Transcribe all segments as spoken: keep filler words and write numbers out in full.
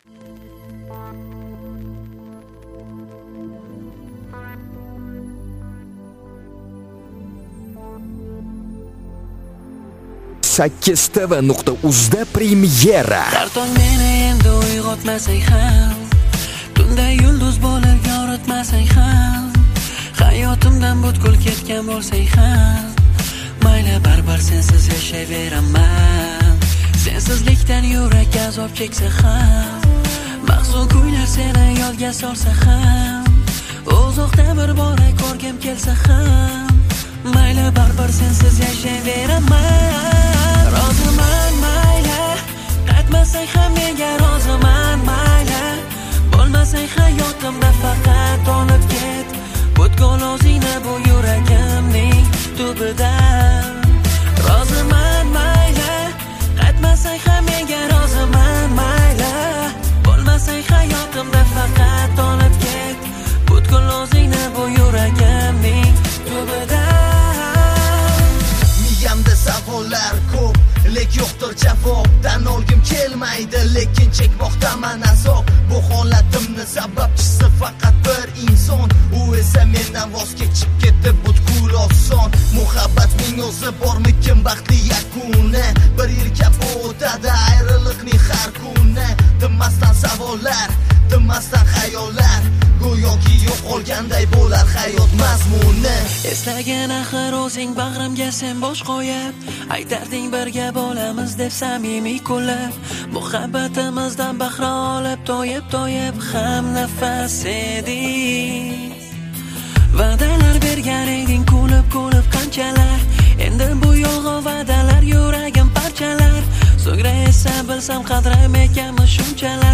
sakkiz t v nuqta uzda premyera. Har tong meni endi uyg'otmasang ham, tunda yulduz bo'lib yoritmasang ham, hayotimdan butkul ketgan bo'lsang ham, mayli baribir sensiz yashayveraman. Sensizlikdan yurak azob cheksa ham, mahzun kuylar seni yodga solsa ham, uzoqda bir bora ko'rgim kelsa ham, mayli baribir sensiz yashayveraman. Roziman mayli, qaytmasang ham menga roziman mayli, bo'lmasang hayotimda faqat olib ket, butkul o'zingni bu yuragimning tubidan. Roziman mayli, qaytmasang ham menga roziman mayli, bo'lmasang hayotimda faqat olib ket, butkul o'zingni bu yuragimning tubidan. Miyamda savollar ko'p, lek yo'qdir javobdan olgim kelmaydi, lekin chekmoqdaman azob. Bu holatimni sababchisi faqat bir inson, u esa mendan voz kechib ketdi butkul oson. Muhabbatning o'zi bormikin baxtli yakuni, bir yil kabi o'tadi ayriliqning har kuni. Tinmasdan savollar, tinmasdan xayollar, go'yoki yo'qolganday bo'lar hayot mazmuni. Eslagan axir o'zing bag'rimga sen bosh qo'yib, aytarding birga bo'lamiz deb samimiy kulib, muhabbatimizdan bahra olib to'yib to'yib ham nafas eding. Va'dalar bergan eding kulib kulib qanchalar, endi bu yolg'on va'dalar yuragim parchalar. So'ngra esa bilsam qadrim ekanmi shunchalar,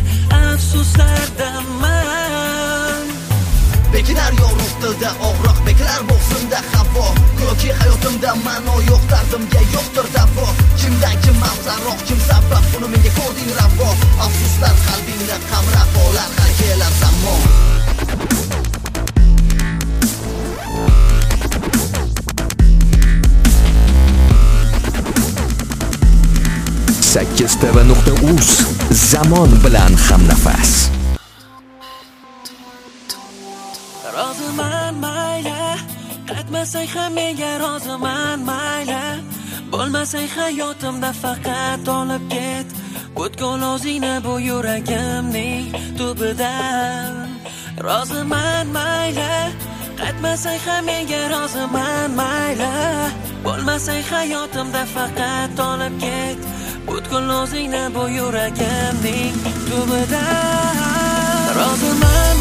afsuslardaman. Bekinar yorug' tilda og'riq, beklar bo'g'zimda havo, go'yoki hayotimda ma'no yo'q, dardimga yo'qdir davo. Kimdan kim afzalroq, kim sabab, buni menga ko'rding ravo. Afsuslar qalbingni qamrab olar har kelar zamon. sakkiz t v nuqta uz zamon bilan hamnafas. Roziman mayli, qaytmasang ham menga roziman mayli, bo'lmasang hayotimda faqat olib ket, butkul o'zingni bu yuragimning tubidan. Roziman mayli, qaytmasang ham menga roziman mayli, bo'lmasang hayotimda faqat olib ket, butkul o'zingni bu yuragimning tubidan. Roziman